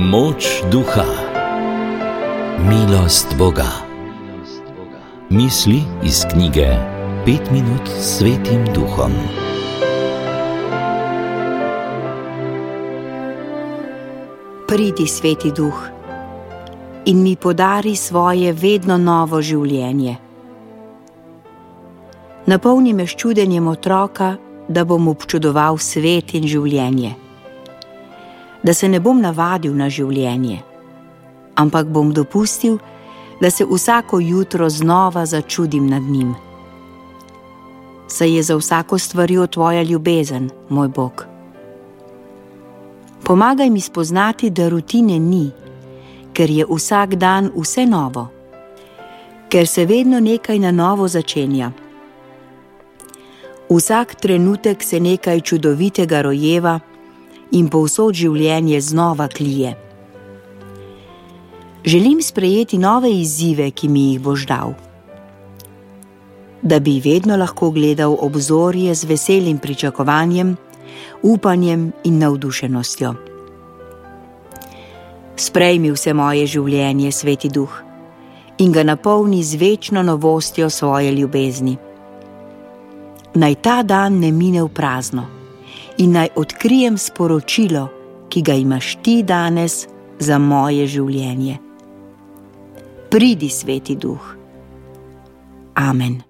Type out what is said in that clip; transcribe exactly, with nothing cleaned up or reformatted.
Moč duha, milost Boga. Misli iz knjige Pet minut s Svetim Duhom. Pridi, Sveti Duh, in mi podari svoje vedno novo življenje. Napolni me s čudenjem otroka, da bom občudoval svet in življenje. Da se ne bom navadil na življenje, ampak bom dopustil, da se vsako jutro znova začudim nad njim. Saj je za vsako stvarjo tvoja ljubezen, moj Bog. Pomagaj mi spoznati, da rutine ni, ker je vsak dan vse novo, ker se vedno nekaj na novo začenja. Vsak trenutek se nekaj čudovitega rojeva in povsod življenje znova klije. Želim sprejeti nove izzive, ki mi jih boš dal, da bi vedno lahko gledal obzorje z veselim pričakovanjem, upanjem in navdušenostjo. Sprejmi vse moje življenje, Sveti Duh, in ga napolni z večno novostjo svoje ljubezni. Naj ta dan ne mine v prazno in naj odkrijem sporočilo, ki ga imaš ti danes za moje življenje. Pridi, Sveti Duh. Amen.